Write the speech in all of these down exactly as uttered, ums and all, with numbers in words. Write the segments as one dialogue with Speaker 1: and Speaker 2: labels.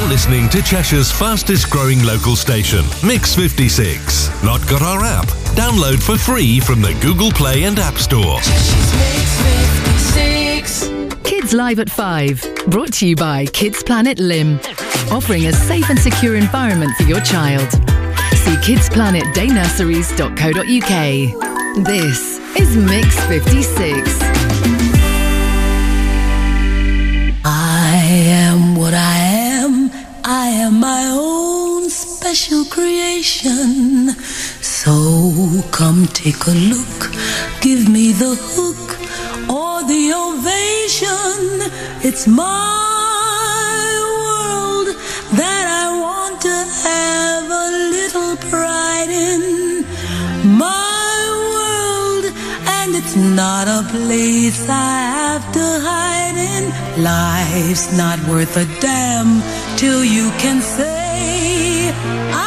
Speaker 1: You're listening to Cheshire's fastest growing local station, Mix fifty-six. Not got our app? Download for free from the Google Play and App Store.
Speaker 2: Kids Live at five. Brought to you by Kids Planet Lim. Offering a safe and secure environment for your child. See kids planet day nurseries dot co dot uk. This is Mix fifty-six.
Speaker 3: I am what I am. I am my own special creation. So come take a look. Give me the hook or the ovation. It's my world that I want to have a little pride in. My world, and it's not a place I have to hide in. Life's not worth a damn till you can say I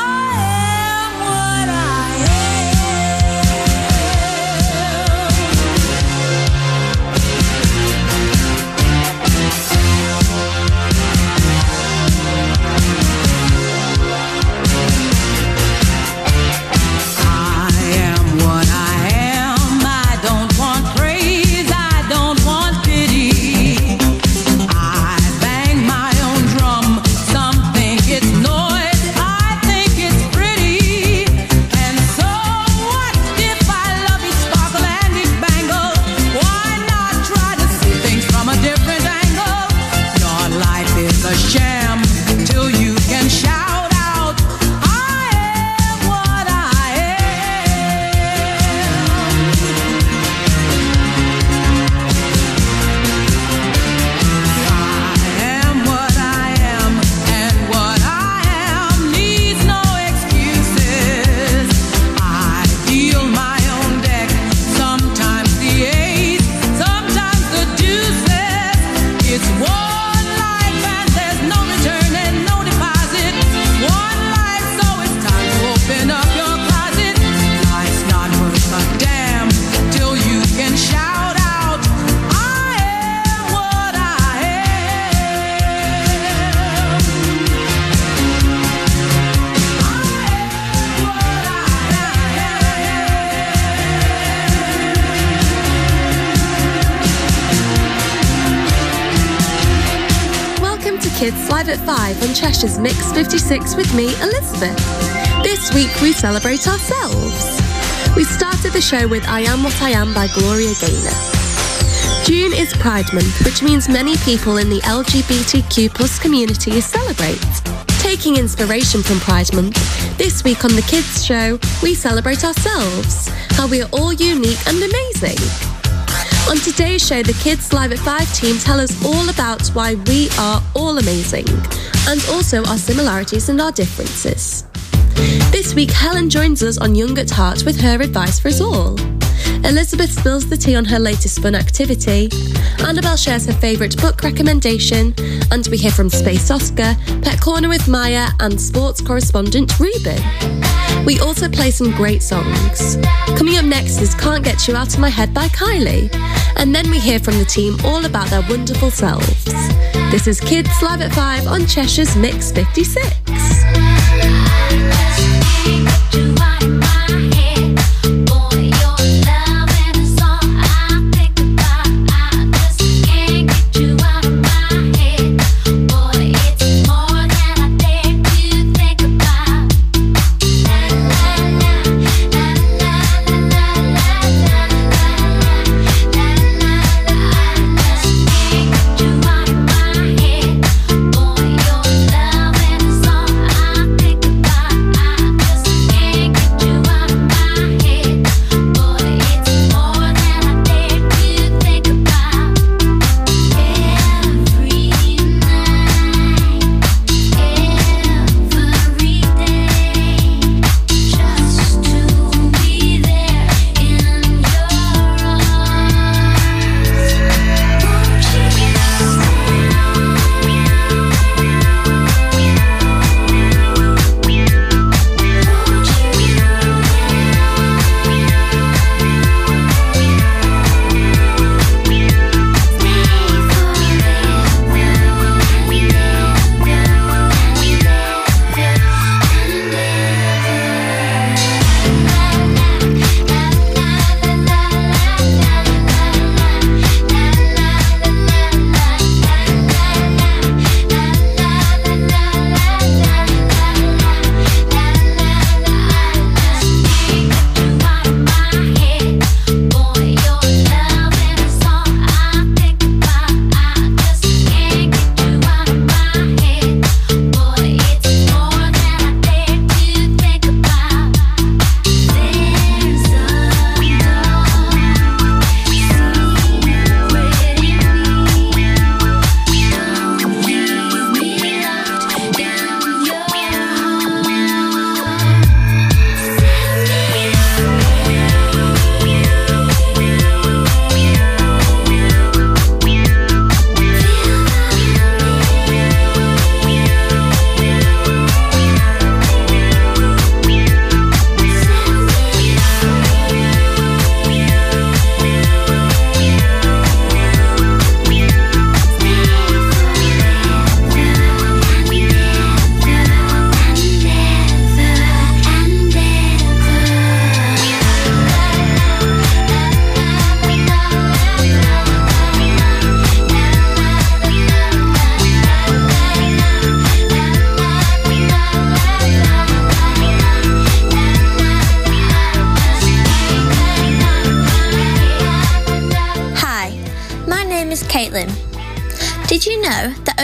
Speaker 4: Kids Live at five on Cheshire's Mix fifty-six with me, Elizabeth. This week we celebrate ourselves. We started the show with I Am What I Am by Gloria Gaynor. June is Pride Month, which means many people in the L G B T Q plus community celebrate. Taking inspiration from Pride Month, this week on the Kids Show, we celebrate ourselves, how we are all unique and amazing. On today's show, the Kids Live at five team tell us all about why we are all amazing, and also our similarities and our differences. This week, Helen joins us on Young at Heart with her advice for us all. Elizabeth spills the tea on her latest fun activity. Annabelle shares her favourite book recommendation. And we hear from Space Oscar, Pet Corner with Maya, and sports correspondent Ruben. We also play some great songs. Coming up next is Can't Get You Out of My Head by Kylie. And then we hear from the team all about their wonderful selves. This is Kids Live at five on Cheshire's Mix fifty-six.
Speaker 5: Song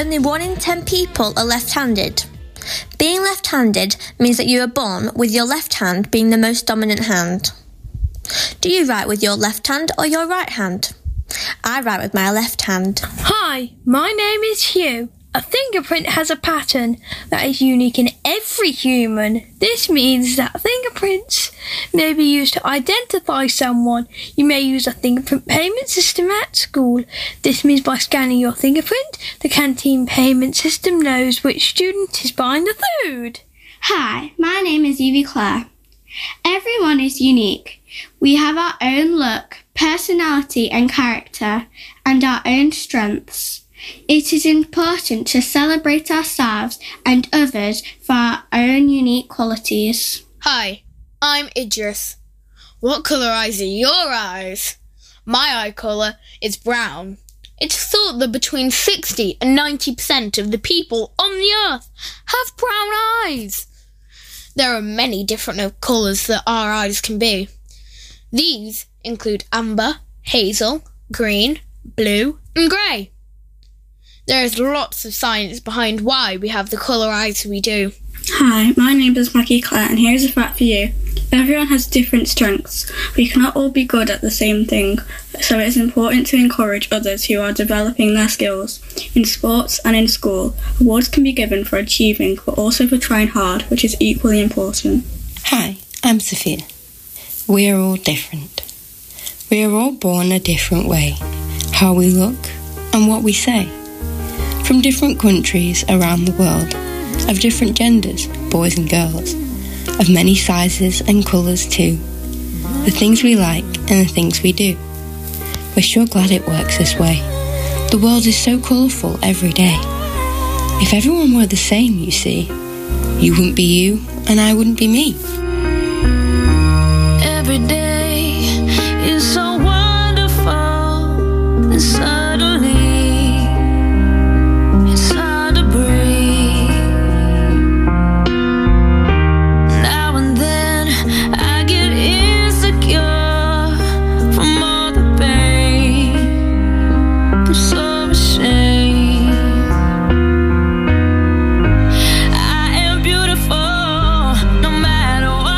Speaker 5: only one in ten people are left-handed. Being left-handed means that you are born with your left hand being the most dominant hand. Do you write with your left hand or your right hand? I write with my left hand.
Speaker 6: Hi, my name is Hugh. A fingerprint has a pattern that is unique in every human. This means that fingerprints may be used to identify someone. You may use a fingerprint payment system at school. This means by scanning your fingerprint, the canteen payment system knows which student is buying the food.
Speaker 7: Hi, my name is Evie Clare. Everyone is unique. We have our own look, personality and character, and our own strengths. It is important to celebrate ourselves and others for our own unique qualities.
Speaker 8: Hi, I'm Idris. What colour eyes are your eyes? My eye colour is brown. It's thought that between sixty and ninety percent of the people on the earth have brown eyes. There are many different colours that our eyes can be. These include amber, hazel, green, blue and grey. There is lots of science behind why we have the colour eyes we do.
Speaker 7: Hi, my name is Maggie Clare, and here's a fact for you. Everyone has different strengths. We cannot all be good at the same thing, so it is important to encourage others who are developing their skills. In sports and in school, awards can be given for achieving, but also for trying hard, which is equally important.
Speaker 9: Hi, I'm Sophia. We are all different. We are all born a different way. How we look and what we say. From different countries around the world, of different genders, boys and girls, of many sizes and colours too, the things we like and the things we do. We're sure glad it works this way. The world is so colourful every day. If everyone were the same, you see, you wouldn't be you and I wouldn't be me.
Speaker 10: Every day is so wonderful, and suddenly no matter what.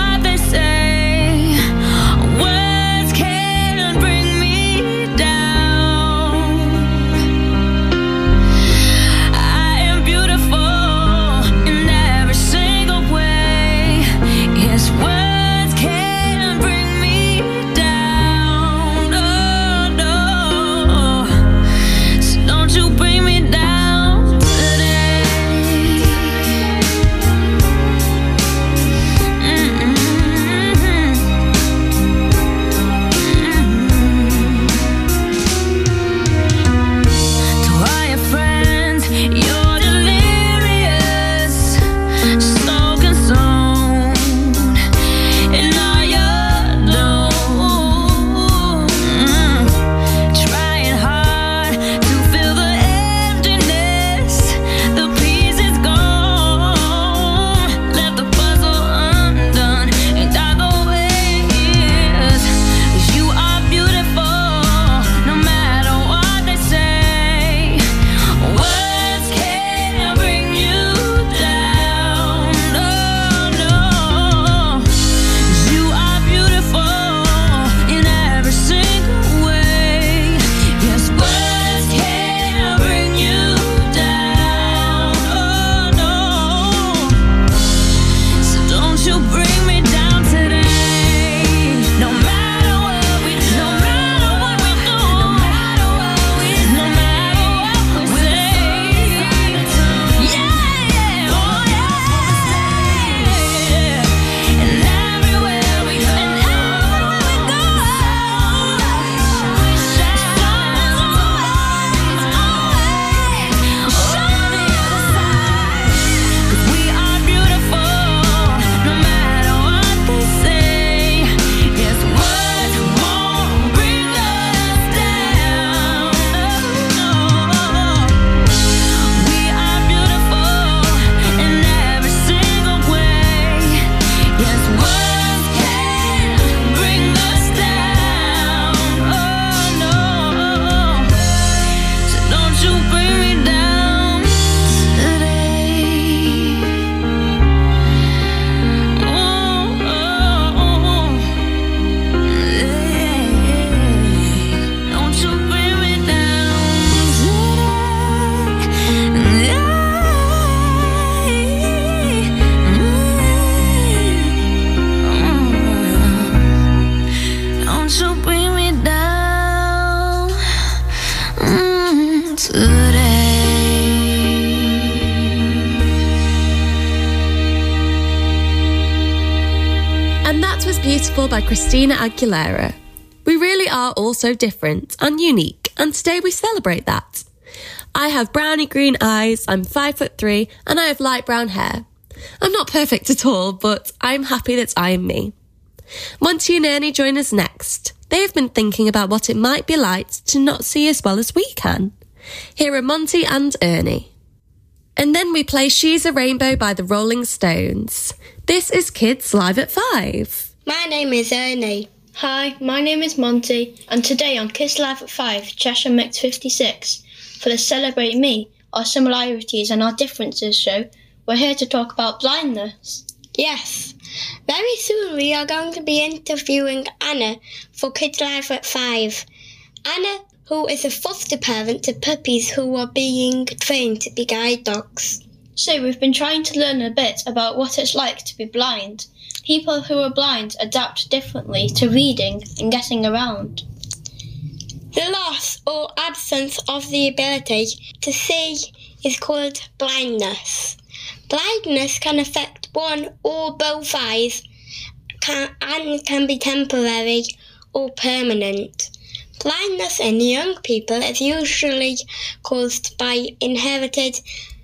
Speaker 4: Beautiful by Christina Aguilera. We really are all so different and unique, and today we celebrate that. I have browny green eyes, I'm five foot three, and I have light brown hair. I'm not perfect at all, but I'm happy that I am me. Monty and Ernie join us next. They have been thinking about what it might be like to not see as well as we can. Here are Monty and Ernie. And then we play She's a Rainbow by the Rolling Stones. This is Kids Live at Five.
Speaker 11: My name is Ernie.
Speaker 12: Hi, my name is Monty, and today on Kids Live at Five, Cheshire Mix fifty-six, for the Celebrate Me, Our Similarities and Our Differences show, we're here to talk about blindness.
Speaker 11: Yes, very soon we are going to be interviewing Anna for Kids Live at Five. Anna, who is a foster parent to puppies who are being trained to be guide dogs.
Speaker 12: So we've been trying to learn a bit about what it's like to be blind. People who are blind adapt differently to reading and getting around.
Speaker 11: The loss or absence of the ability to see is called blindness. Blindness can affect one or both eyes can, and can be temporary or permanent. Blindness in young people is usually caused by inherited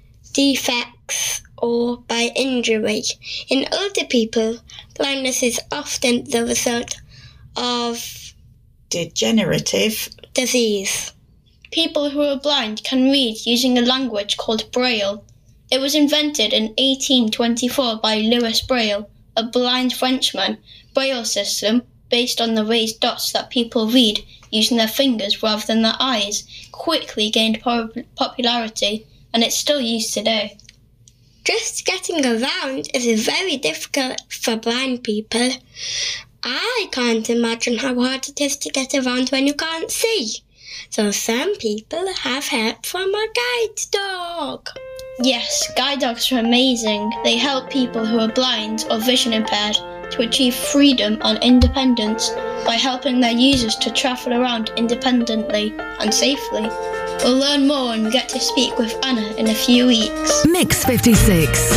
Speaker 11: defects or by injury. In older people, blindness is often the result of
Speaker 13: degenerative
Speaker 11: disease.
Speaker 12: People who are blind can read using a language called Braille. It was invented in eighteen twenty-four by Louis Braille, a blind Frenchman. Braille system, based on the raised dots that people read using their fingers rather than their eyes, quickly gained popularity, and it's still used today.
Speaker 11: Just getting around is very difficult for blind people. I can't imagine how hard it is to get around when you can't see. So some people have help from a guide dog.
Speaker 12: Yes, guide dogs are amazing. They help people who are blind or vision impaired to achieve freedom and independence by helping their users to travel around independently and safely. We'll learn more when we get to speak with Anna in a few weeks.
Speaker 2: Mix fifty-six.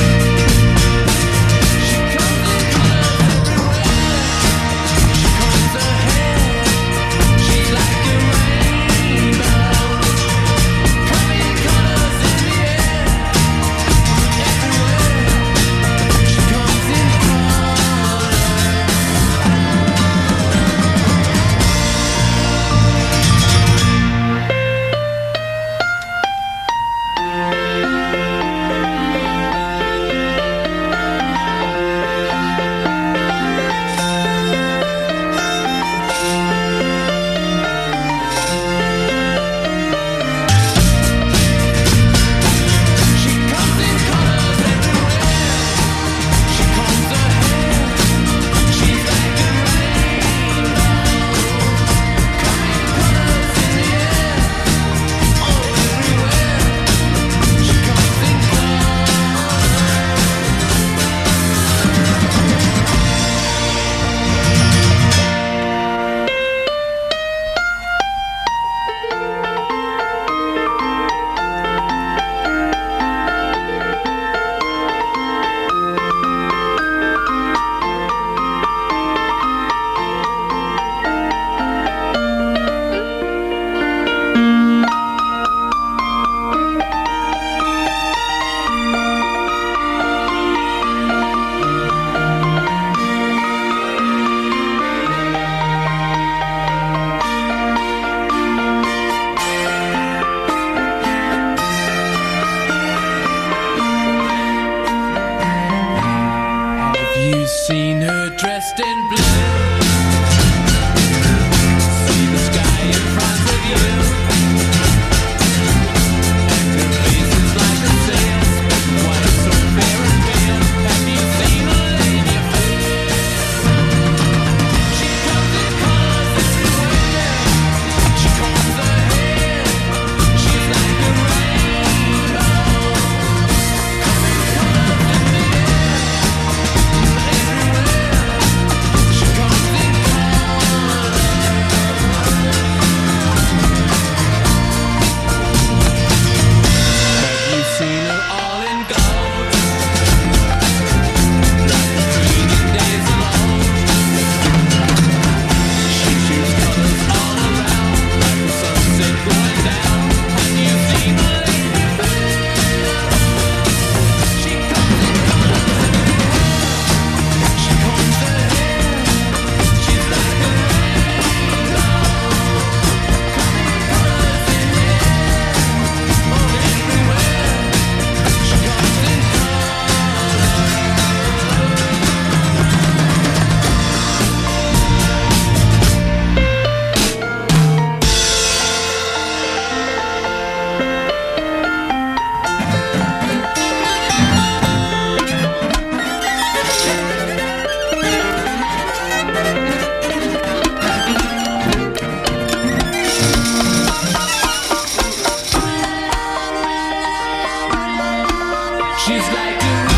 Speaker 10: She's like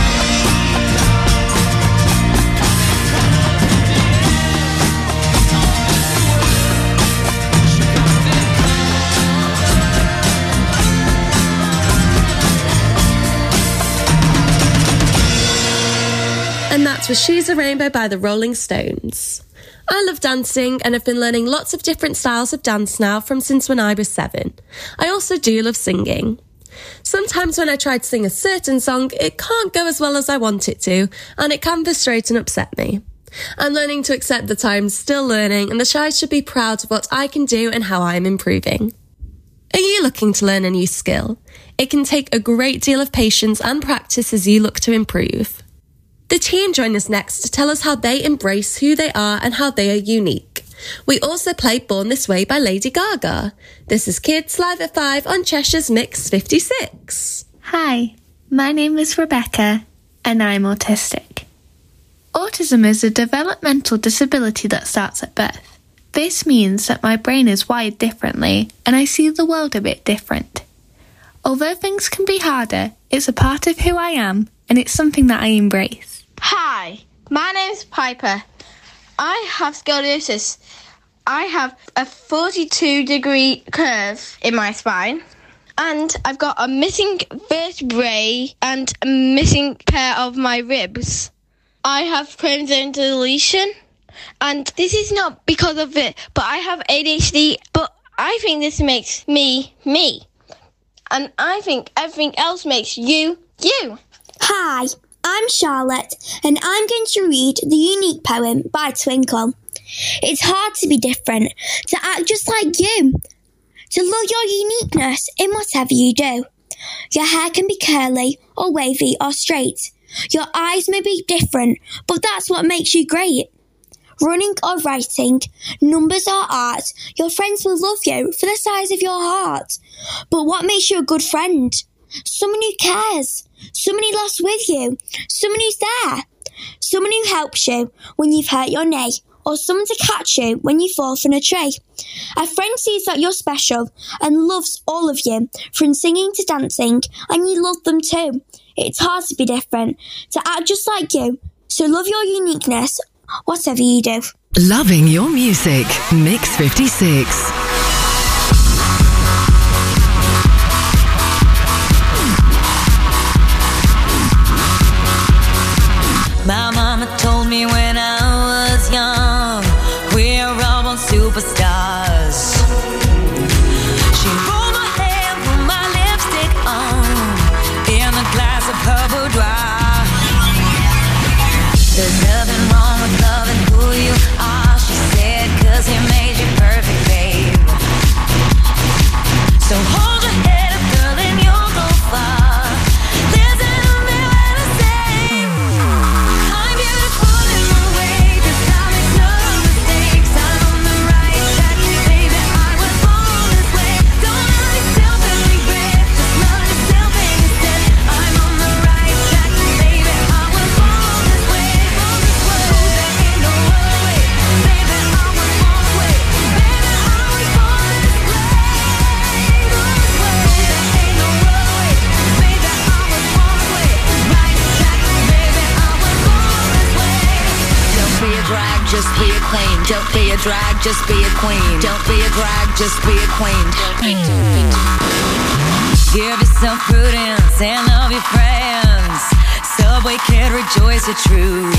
Speaker 4: And that was She's a Rainbow by the Rolling Stones. I love dancing and have been learning lots of different styles of dance now from since when I was seven. I also do love singing. Sometimes when I try to sing a certain song, it can't go as well as I want it to, and it can frustrate and upset me. I'm learning to accept that I'm still learning and that I should be proud of what I can do and how I am improving. Are you looking to learn a new skill? It can take a great deal of patience and practice as you look to improve. The team join us next to tell us how they embrace who they are and how they are unique. We also play Born This Way by Lady Gaga. This is Kids Live at five on Cheshire's Mix fifty-six.
Speaker 14: Hi, my name is Rebecca and I'm autistic. Autism is a developmental disability that starts at birth. This means that my brain is wired differently and I see the world a bit different. Although things can be harder, it's a part of who I am and it's something that I embrace.
Speaker 15: Hi, my name's Piper. I have scoliosis. I have a forty-two degree curve in my spine and I've got a missing vertebrae and a missing pair of my ribs. I have chromosome deletion and this is not because of it, but I have A D H D, but I think this makes me me. And I think everything else makes you you.
Speaker 16: Hi, I'm Charlotte, and I'm going to read the unique poem by Twinkle. It's hard to be different, to act just like you, to love your uniqueness in whatever you do. Your hair can be curly, or wavy, or straight. Your eyes may be different, but that's what makes you great. Running or writing, numbers or art, your friends will love you for the size of your heart. But what makes you a good friend? Someone who cares, someone who laughs with you, someone who's there, someone who helps you when you've hurt your knee, or someone to catch you when you fall from a tree. A friend sees that you're special and loves all of you, from singing to dancing, and you love them too. It's hard to be different, to act just like you, so love your uniqueness, whatever you do.
Speaker 2: Loving your music. Mix fifty-six.
Speaker 17: My mama told me when I was young, we're all born superstars. She rolled my hair, put my lipstick on, in a glass of her boudoir. There's nothing wrong with loving who you are, she said, 'cause he made you perfect, babe. So hold your head up, girl, and you'll go far. Just be a queen. Don't be a drag, just be a queen. Don't be a drag, just be a queen. Give yourself prudence and love your friends. Subway kid, rejoice the truth.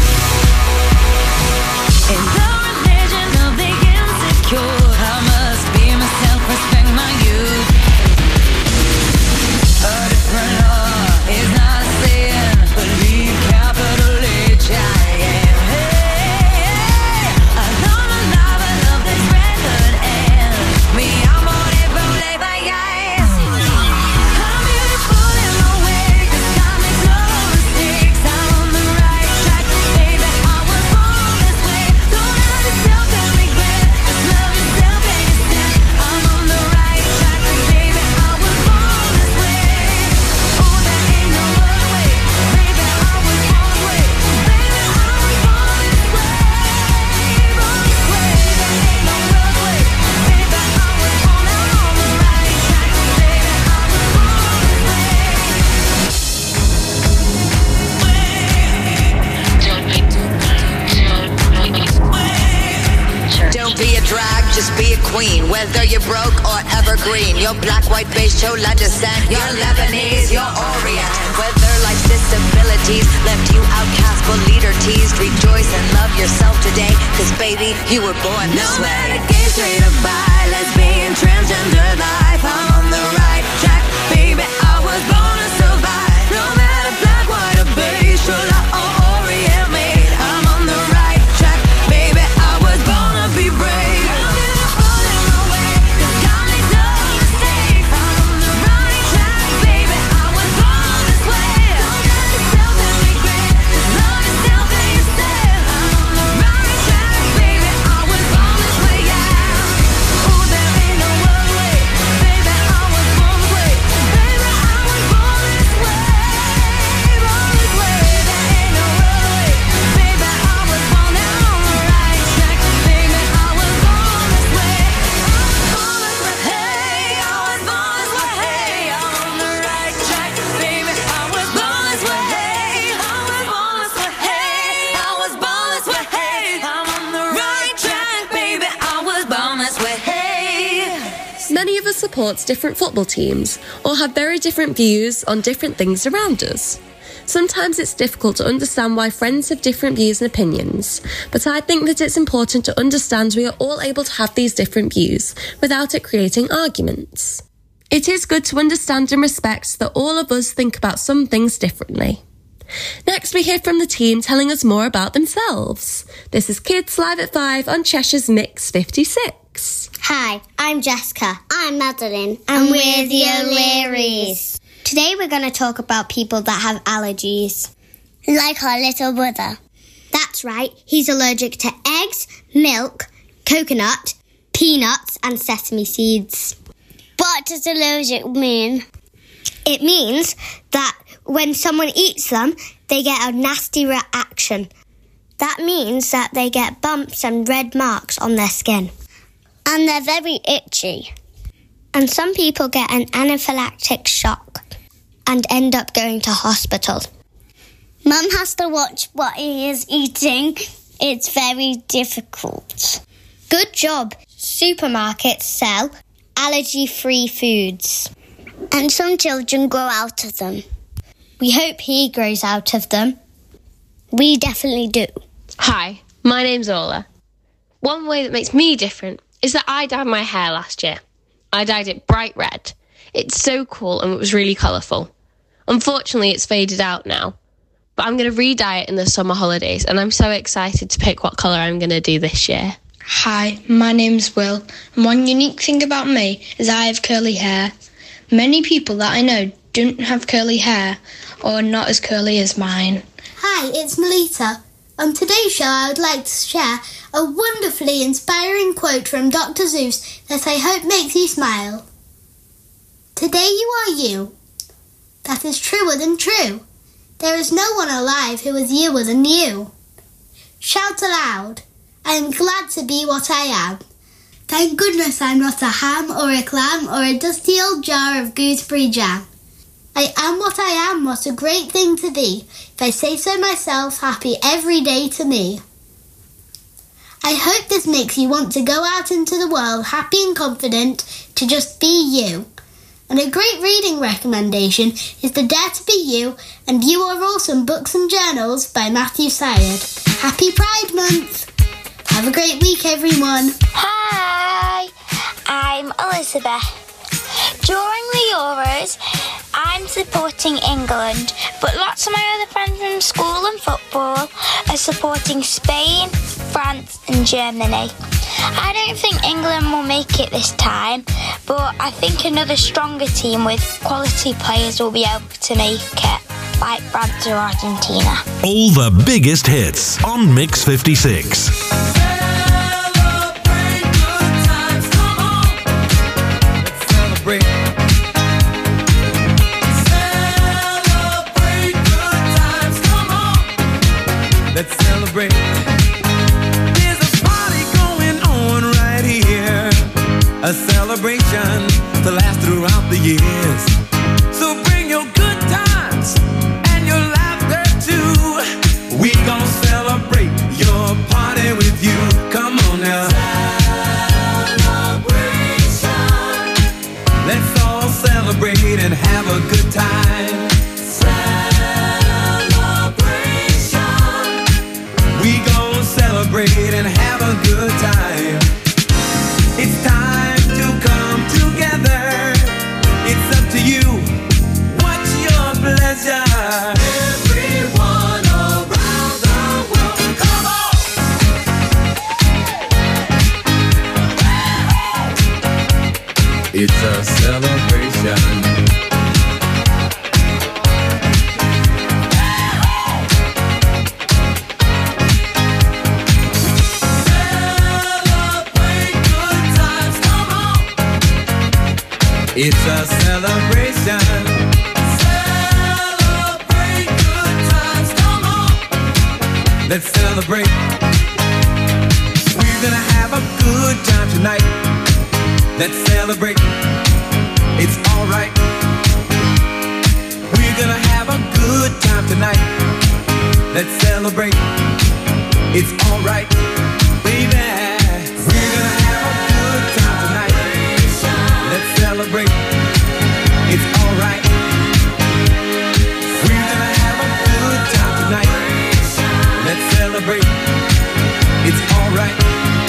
Speaker 17: In the religion of the insecure, I must be myself, respect my youth. A different law is not a sin. Believe capital H I am. Track. queen. Whether you're broke or evergreen, you're black, white, beige, chola descent, you're Lebanese, you're Orient. Whether life's disabilities left you outcast but leader teased, rejoice and love yourself today, cause baby, you were born this way. No matter gay, straight or bi, lesbian, transgender life, I'm on the right track, baby, I was born to survive. No matter black, white or beige, chola or Orient made, I'm on the right track, baby, I was born to be brave.
Speaker 4: Many of us support different football teams or have very different views on different things around us. Sometimes it's difficult to understand why friends have different views and opinions, but I think that it's important to understand we are all able to have these different views without it creating arguments. It is good to understand and respect that all of us think about some things differently. Next, we hear from the team telling us more about themselves. This is Kids Live at five on Cheshire's Mix fifty-six.
Speaker 18: Hi, I'm Jessica. I'm Madeline. And, and we're the O'Learys. Today we're going to talk about people that have allergies. Like our little brother. That's right, he's allergic to eggs, milk, coconut, peanuts and sesame seeds. What does allergic mean? It means that when someone eats them, they get a nasty reaction. That means that they get bumps and red marks on their skin. And they're very itchy. And some people get an anaphylactic shock and end up going to hospital. Mum has to watch what he is eating. It's very difficult. Good job. Supermarkets sell allergy-free foods. And some children grow out of them. We hope he grows out of them. We definitely do.
Speaker 19: Hi, my name's Ola. One way that makes me different is that I dyed my hair last year. I dyed it bright red. It's so cool and it was really colourful. Unfortunately, it's faded out now. But I'm going to re-dye it in the summer holidays and I'm so excited to pick what colour I'm going to do this year.
Speaker 20: Hi, my name's Will, and one unique thing about me is I have curly hair. Many people that I know don't have curly hair or are not as curly as mine.
Speaker 21: Hi, it's Melita. On today's show, I would like to share a wonderfully inspiring quote from Doctor Seuss that I hope makes you smile. Today you are you. That is truer than true. There is no one alive who is youer than you. Shout aloud. I am glad to be what I am. Thank goodness I'm not a ham or a clam or a dusty old jar of gooseberry jam. I am what I am, what a great thing to be. If I say so myself, happy every day to me. I hope this makes you want to go out into the world happy and confident to just be you. And a great reading recommendation is The Dare to Be You and You Are Awesome Books and Journals by Matthew Syed. Happy Pride Month! Have a great week, everyone.
Speaker 22: Hi, I'm Elizabeth. During the Euros, I'm supporting England, but lots of my other friends from school and football are supporting Spain, France and Germany. I don't think England will make it this time, but I think another stronger team with quality players will be able to make it, like France or Argentina.
Speaker 1: All the biggest hits on Mix fifty-six.
Speaker 23: Celebrate. Celebrate good times, come on. Let's celebrate. There's a party going on right here. A celebration to last throughout the years. So bring your good times and your laughter too. We gon' celebrate your party with you. It's a celebration. Celebrate good times, come on. Let's celebrate. We're gonna have a good time tonight. Let's celebrate. It's alright. We're gonna have a good time tonight. Let's celebrate. It's alright, baby. We're gonna have a good time tonight. Let's celebrate. It's alright. We're gonna have a good time tonight. Let's celebrate. It's alright.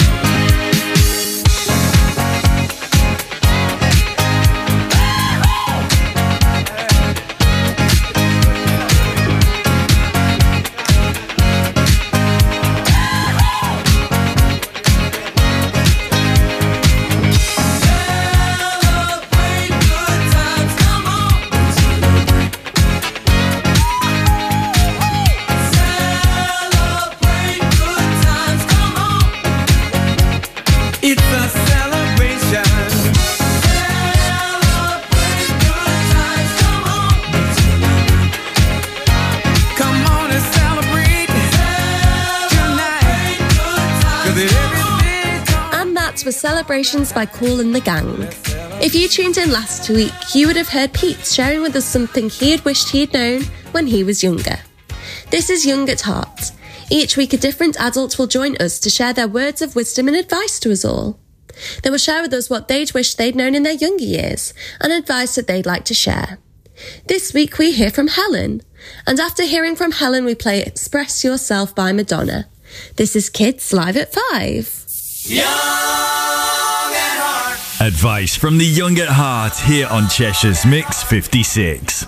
Speaker 4: For Celebrations by Kool and the Gang. If you tuned in last week, you would have heard Pete sharing with us something he had wished he had known when he was younger. This is Young at Heart. Each week a different adult will join us to share their words of wisdom and advice to us all. They will share with us what they'd wish they'd known in their younger years and advice that they'd like to share. This week we hear from Helen, and after hearing from Helen we play Express Yourself by Madonna. This is Kids Live at five.
Speaker 3: Advice from the young at heart here on Cheshire's Mix fifty-six.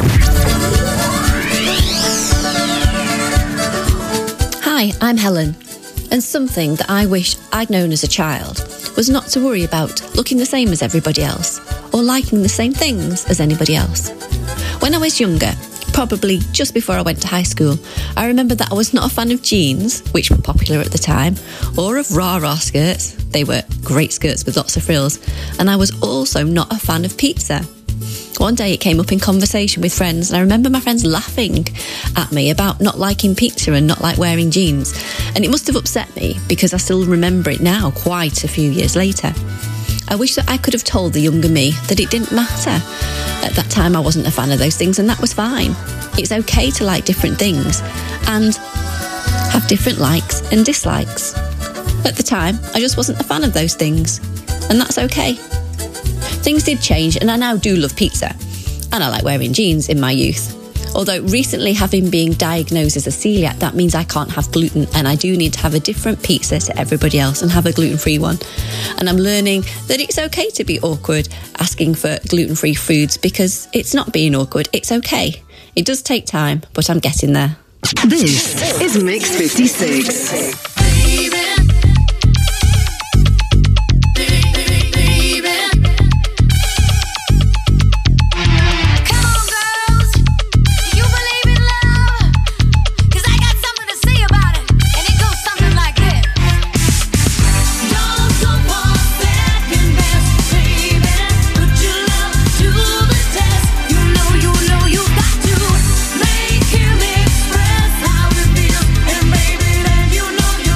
Speaker 5: Hi, I'm Helen, and something that I wish I'd known as a child was not to worry about looking the same as everybody else or liking the same things as anybody else. When I was younger, probably just before I went to high school, I remember that I was not a fan of jeans, which were popular at the time, or of rah-rah skirts. They were great skirts with lots of frills. And I was also not a fan of pizza. One day it came up in conversation with friends, and I remember my friends laughing at me about not liking pizza and not like wearing jeans. And it must have upset me because I still remember it now, quite a few years later. I wish that I could have told the younger me that it didn't matter. At that time I wasn't a fan of those things, and that was fine. It's okay to like different things and have different likes and dislikes. At the time, I just wasn't a fan of those things, and that's okay. Things did change, and I now do love pizza, and I like wearing jeans in my youth. Although recently, having been diagnosed as a celiac, that means I can't have gluten, and I do need to have a different pizza to everybody else and have a gluten-free one. And I'm learning that it's okay to be awkward asking for gluten-free foods, because it's not being awkward, it's okay. It does take time, but I'm getting there.
Speaker 2: This is Mix fifty-six.
Speaker 10: Make him express how he feels, and baby, then you know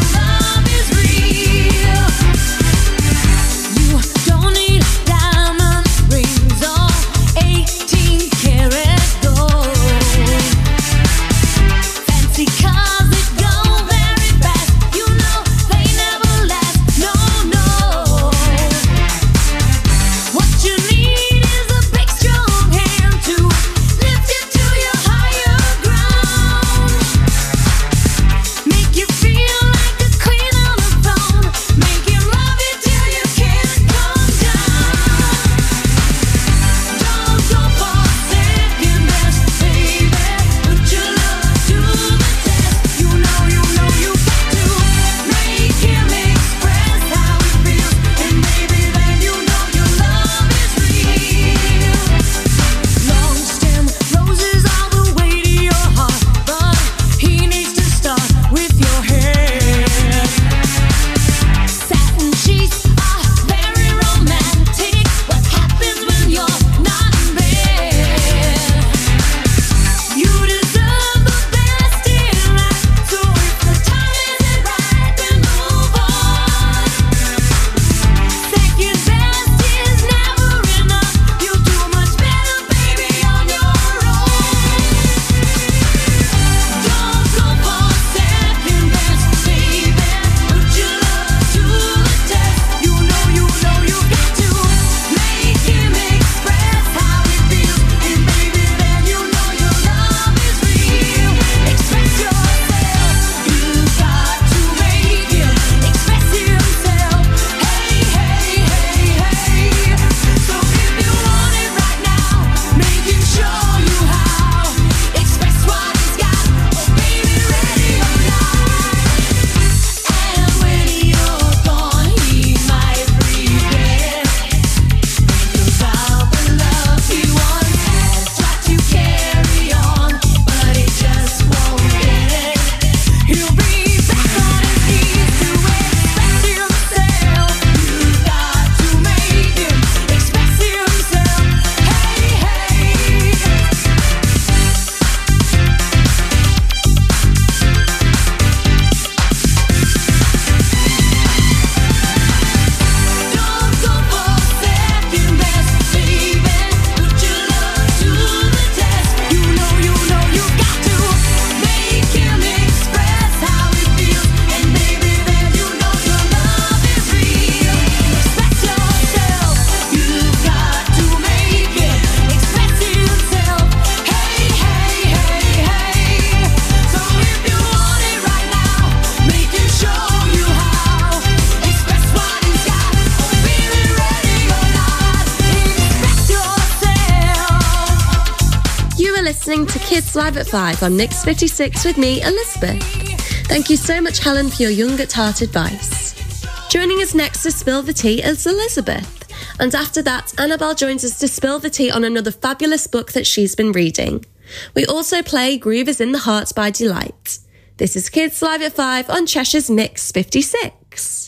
Speaker 4: to Kids Live at five on Mix fifty-six with me, Elizabeth. Thank you so much, Helen, for your young at heart advice. Joining us next to spill the tea is Elizabeth. And after that, Annabelle joins us to spill the tea on another fabulous book that she's been reading. We also play Groove is in the Heart by Delight. This is Kids Live at five on Cheshire's Mix fifty-six.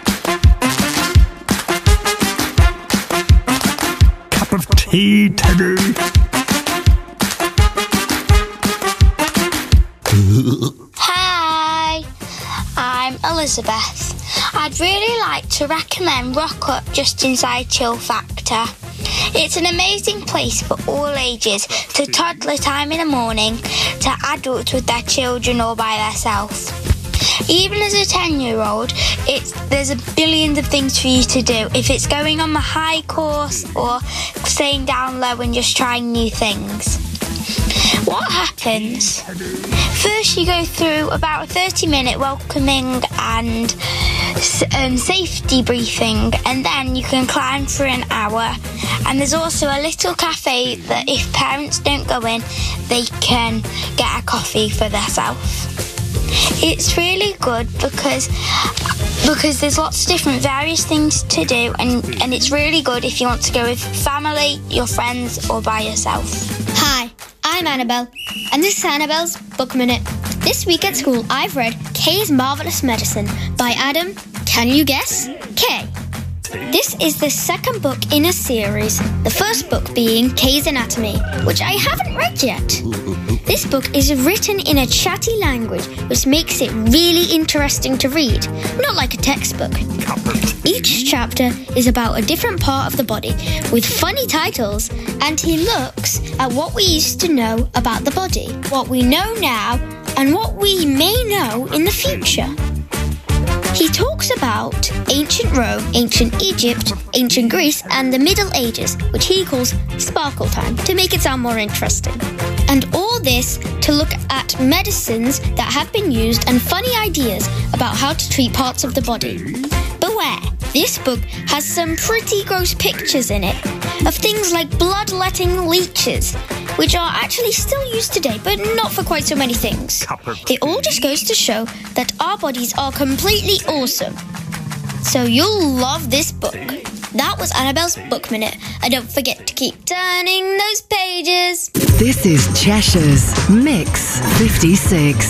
Speaker 3: Cup of tea, Teddy.
Speaker 22: Hi, I'm Elizabeth. I'd really like to recommend Rock Up just inside Chill Factor. It's an amazing place for all ages, to toddler time in the morning, to adults with their children or by themselves. Even as a ten-year-old, it's there's a billion of things for you to do, if it's going on the high course or staying down low and just trying new things. What happens? First, you go through about a thirty-minute welcoming and um, safety briefing, and then you can climb for an hour. And there's also a little cafe that if parents don't go in, they can get a coffee for themselves. It's really good because because there's lots of different various things to do, and, and it's really good if you want to go with family, your friends, or by yourself.
Speaker 21: Hi, I'm Annabelle, and this is Annabelle's Book Minute. This week at school, I've read Kay's Marvelous Medicine by Adam, can you guess? Kay. This is the second book in a series, the first book being Kay's Anatomy, which I haven't read yet. This book is written in a chatty language, which makes it really interesting to read, not like a textbook. Each chapter is about a different part of the body, with funny titles, and he looks at what we used to know about the body, what we know now, and what we may know in the future. He talks about ancient Rome, ancient Egypt, ancient Greece, and the Middle Ages, which he calls Sparkle Time, to make it sound more interesting. And all this to look at medicines that have been used and funny ideas about how to treat parts of the body. Beware, this book has some pretty gross pictures in it of things like bloodletting leeches, which are actually still used today, but not for quite so many things. It all just goes to show that our bodies are completely awesome. So you'll love this book. That was Annabelle's Book Minute. And don't forget to keep turning those pages.
Speaker 2: This is Cheshire's Mix fifty-six.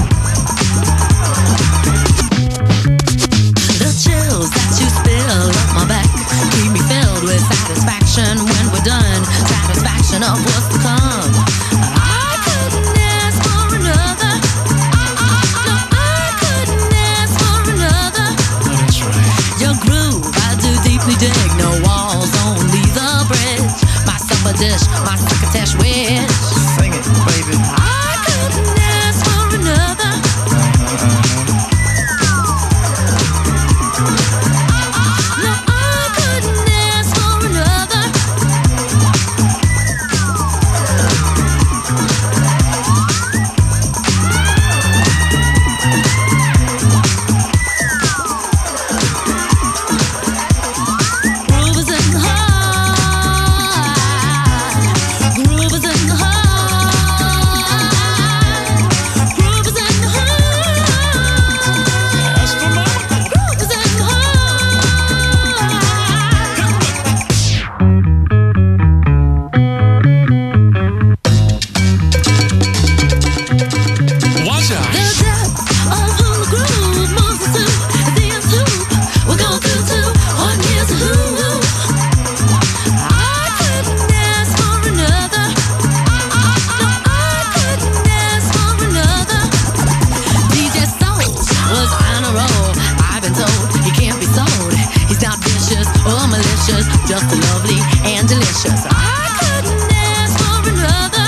Speaker 17: The chills that you spill up my back keep me filled with satisfaction when we're done. Satisfaction of what's to come. I couldn't ask for another. No, I couldn't ask for another. That's right. Your groove, I do deeply dig. No walls, only the bridge. My supper dish, my crocketesh wish. Sing it, baby. I couldn't ask for another. Just lovely and delicious. I couldn't ask for another.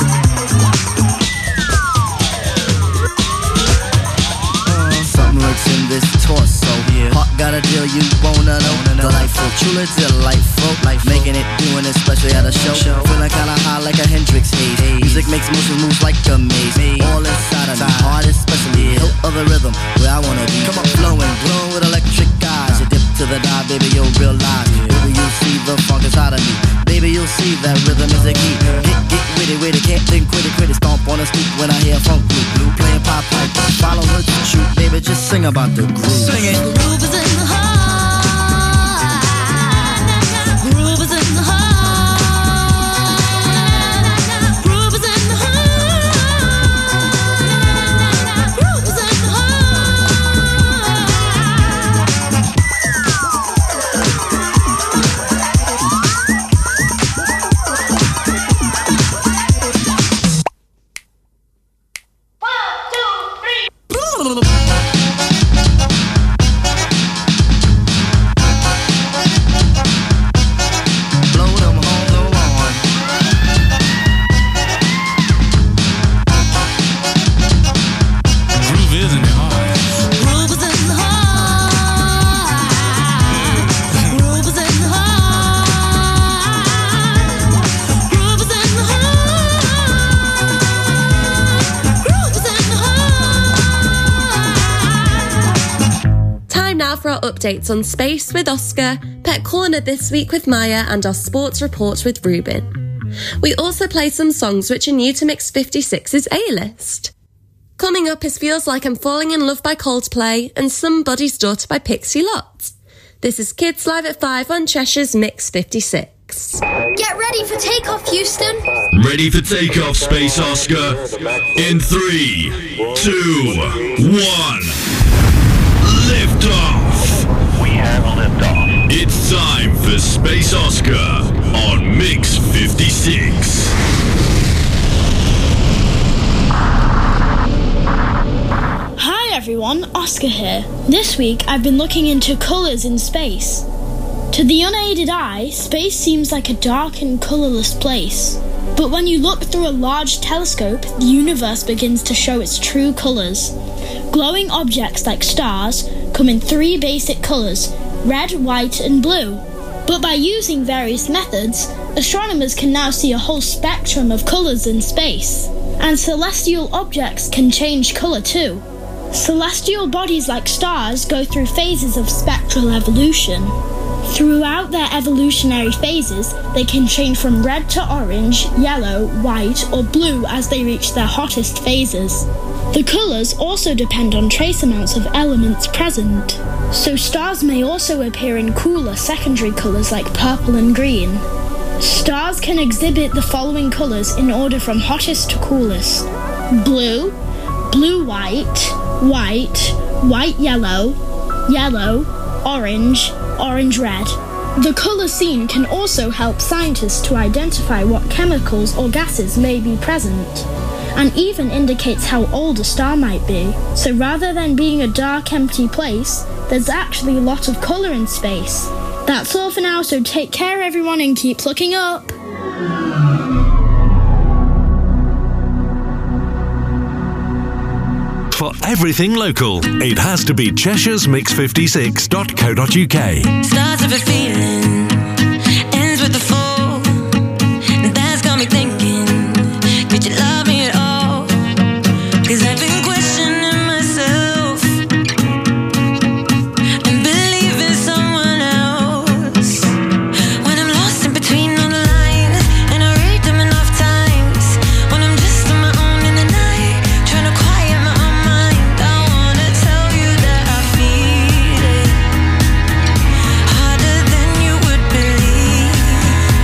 Speaker 6: Uh, something lurks in this torso. Yeah. Heart got a deal you wanna know. Delightful, truly delightful. Life making it, doing it, especially at a show. show. Feeling kinda high like a Hendrix haze. Hey. Music makes motion moves like a maze. Me. All inside of me, heart especially. Hilt of the rhythm, where I wanna be. Come on, flowing, glowing with electric eyes. You dip to the dive, baby, you'll realize. Baby, you'll see the funk inside of me. Baby, you'll see that rhythm is a key. Get, get with it it with it, can't think, quit it, quit it. Stomp on the stoop when I hear funk blue, blue playing pop pipe. Follow her to shoot, baby, just sing about the groove. Sing it.
Speaker 10: The groove is in the heart. Groove is in the heart.
Speaker 4: Updates on space with Oscar, Pet Corner this week with Maya, and our sports report with Ruben. We also play some songs which are new to Mix fifty-six's A-list. Coming up is Feels Like I'm Falling in Love by Coldplay and Somebody's Daughter by Pixie Lott. This is Kids Live at five on Cheshire's Mix fifty-six.
Speaker 21: Get ready for takeoff, Houston.
Speaker 3: Ready for takeoff, Space Oscar. In three, two, one. Lift off. We have lift off. It's time for Space Oscar on Mix fifty-six.
Speaker 7: Hi everyone, Oscar here. This week I've been looking into colours in space. To the unaided eye, space seems like a dark and colourless place. But when you look through a large telescope, the universe begins to show its true colours. Glowing objects like stars come in three basic colours, red, white and blue. But by using various methods, astronomers can now see a whole spectrum of colours in space. And celestial objects can change colour too. Celestial bodies like stars go through phases of spectral evolution. Throughout their evolutionary phases, they can change from red to orange, yellow, white or blue as they reach their hottest phases. The colours also depend on trace amounts of elements present. So stars may also appear in cooler secondary colours like purple and green. Stars can exhibit the following colours in order from hottest to coolest: blue, blue-white, white, white-yellow, yellow, orange, orange-red. The colour seen can also help scientists to identify what chemicals or gases may be present, and even indicates how old a star might be. So rather than being a dark, empty place, there's actually a lot of colour in space. That's all for now, so take care everyone and keep looking up!
Speaker 1: For everything local, it has to be Cheshire's Mix fifty-six dot co dot uk.
Speaker 17: Starts with a feeling, ends with a fall. That's got me thinking, did you love me at all? 'Cause I've been questioning myself and believing someone else. When I'm lost in between all the lines and I read them enough times. When I'm just on my own in the night, trying to quiet my own mind. I wanna tell you that I feel it harder than you would believe.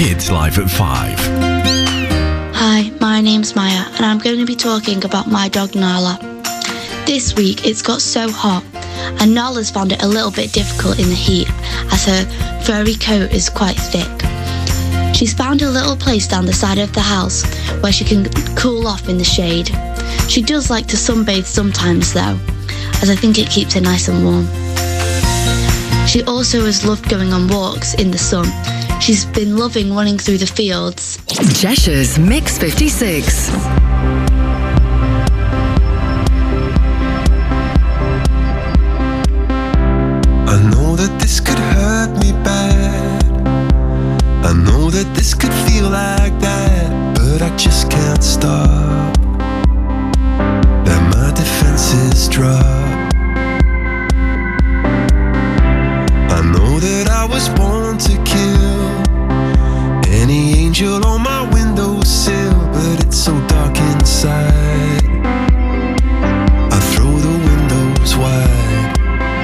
Speaker 1: Kids Live at five.
Speaker 8: Hi, my name's Maya, and I'm going to be talking about my dog Nala. This week it's got so hot, and Nala's found it a little bit difficult in the heat as her furry coat is quite thick. She's found a little place down the side of the house where she can cool off in the shade. She does like to sunbathe sometimes though, as I think it keeps her nice and warm. She also has loved going on walks in the sun. She's been loving running through the fields.
Speaker 2: Cheshire's Mix fifty-six.
Speaker 9: I know that this could hurt me bad. I know that this could feel like that, but I just can't stop. Let my defenses drop. I know that I was born to kill any angel on my windowsill, but it's so dark inside. I throw the windows wide.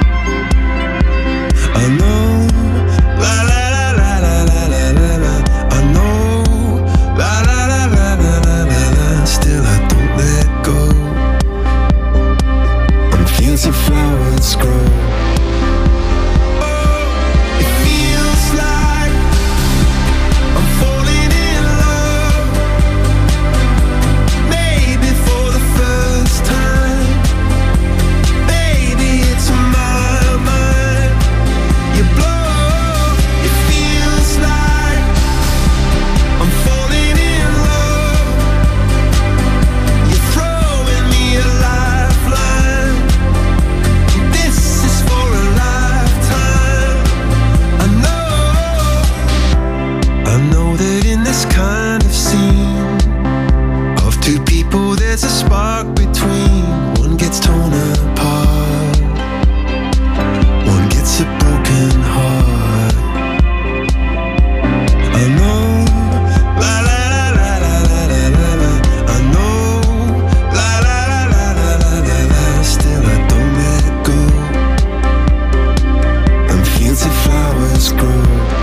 Speaker 9: I know, la la la la la la la la la. I know, la la la la la la la la. Still I don't let go. On fields of flowers grow. There's a spark between, one gets torn apart, one gets a broken heart. I know, la la la la la la la la. I know, la la la la la la la. Still I don't let go, and fields of flowers grow.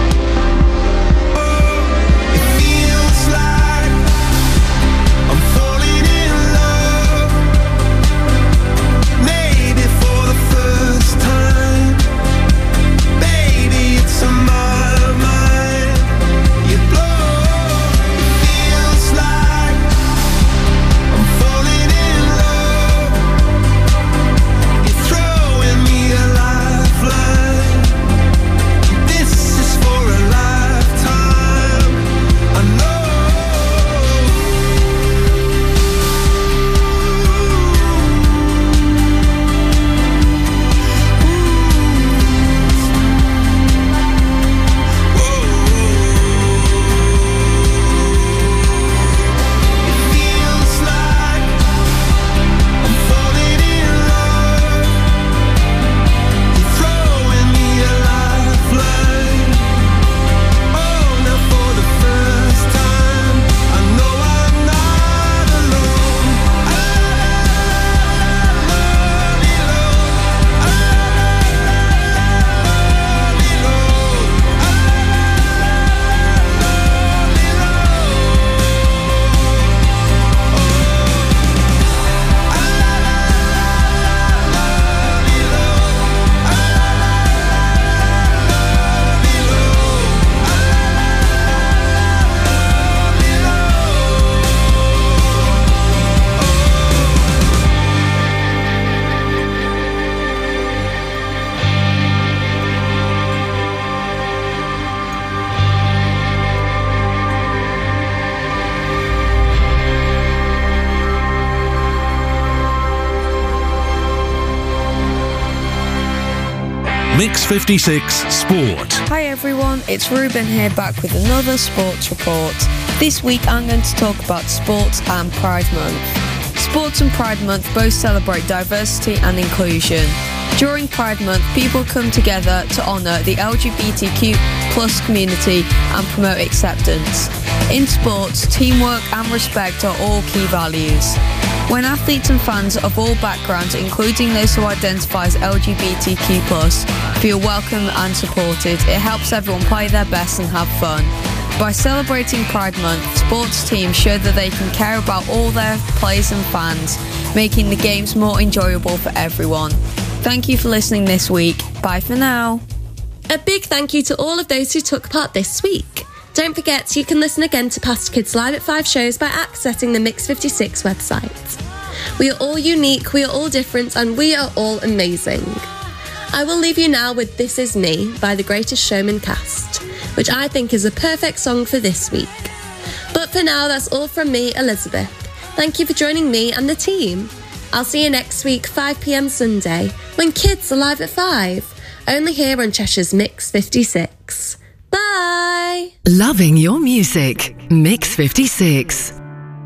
Speaker 1: Mix fifty-six Sport.
Speaker 13: Hi everyone, it's Ruben here back with another sports report. This week I'm going to talk about sports and Pride Month. Sports and Pride Month both celebrate diversity and inclusion. During Pride Month, people come together to honour the L G B T Q plus community and promote acceptance. In sports, teamwork and respect are all key values. When athletes and fans of all backgrounds, including those who identify as L G B T Q plus, feel welcome and supported, it helps everyone play their best and have fun. By celebrating Pride Month, sports teams show that they can care about all their players and fans, making the games more enjoyable for everyone. Thank you for listening this week. Bye for now.
Speaker 4: A big thank you to all of those who took part this week. Don't forget you can listen again to past Kids Live at five shows by accessing the Mix fifty-six website. We are all unique, we are all different, and we are all amazing. I will leave you now with This Is Me by The Greatest Showman cast, which I think is a perfect song for this week. But for now, that's all from me, Elizabeth. Thank you for joining me and the team. I'll see you next week, five p.m. Sunday, when Kids are live at five, only here on Cheshire's Mix fifty-six. Bye!
Speaker 2: Loving your music. Mix fifty-six.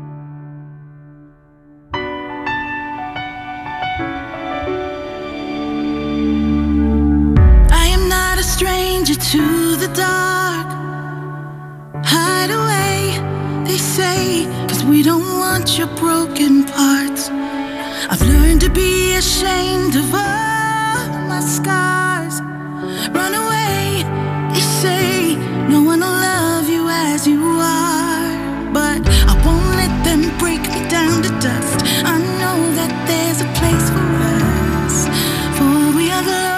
Speaker 11: Stranger to the dark. Hide away, they say, cause we don't want your broken parts. I've learned to be ashamed of all my scars. Run away, they say, no one will love you as you are. But I won't let them break me down to dust. I know that there's a place for us, for we are glorious.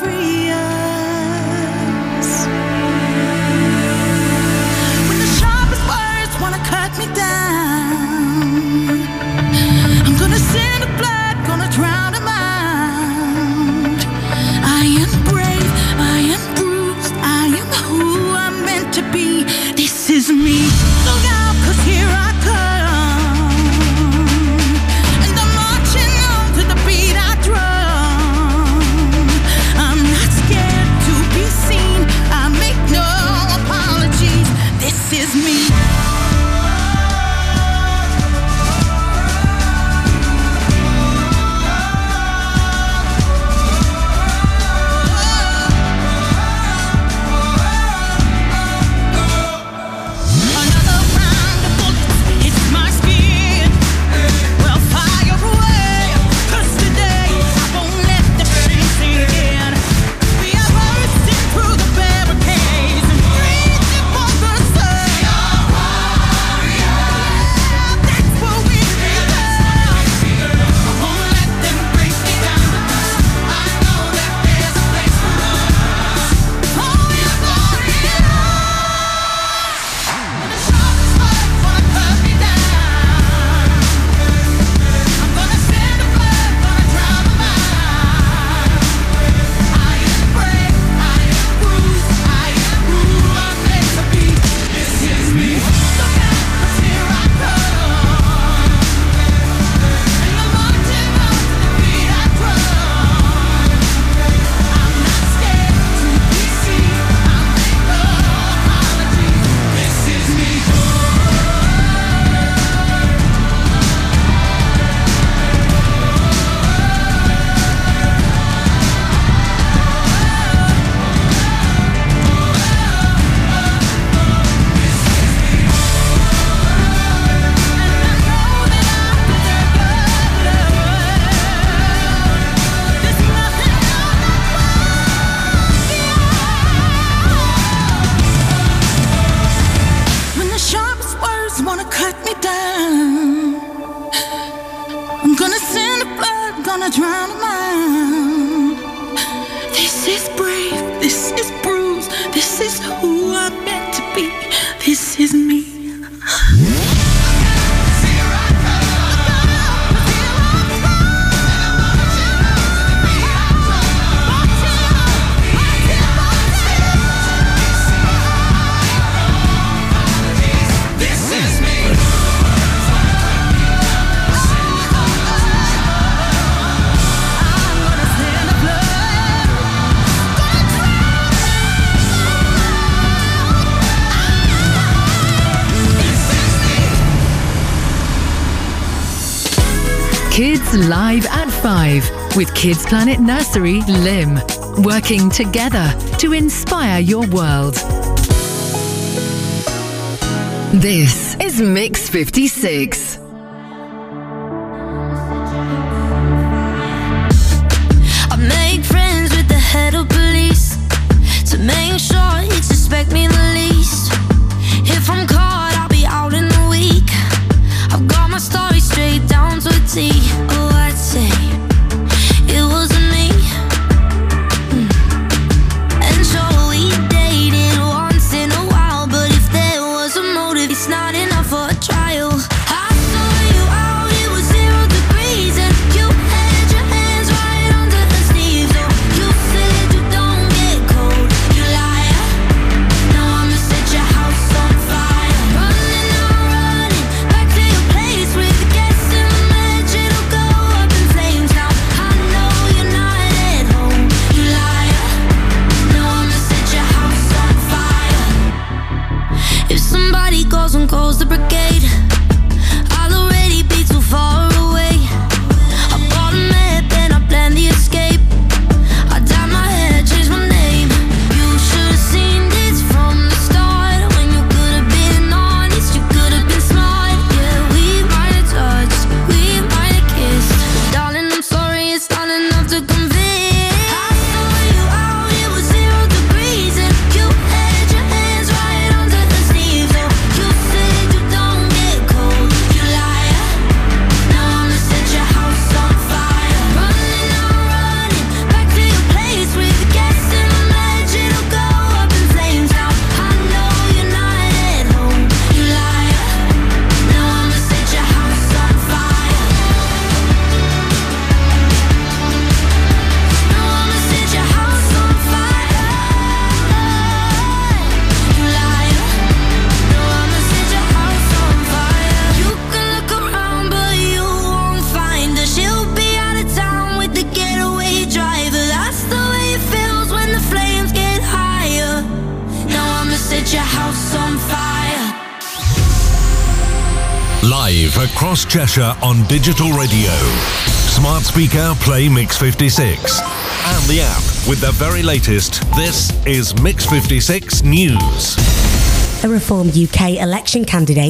Speaker 11: Cut me down. I'm gonna send the blood, gonna drown them out. I am brave, I am bruised, I am who I'm meant to be. This is me. Look out, cause here I come. And I'm marching on to the beat I drum. I'm not scared to be seen, I make no apologies. This is me.
Speaker 2: Kids Live at five with Kids Planet Nursery Lim. Working together to inspire your world. This is Mix fifty-six.
Speaker 10: I make friends with the head of police to make sure he'd suspect me the least.
Speaker 1: Live across Cheshire on digital radio. Smart speaker, play Mix fifty-six. And the app with the very latest. This is Mix fifty-six News.
Speaker 12: A Reform U K election candidate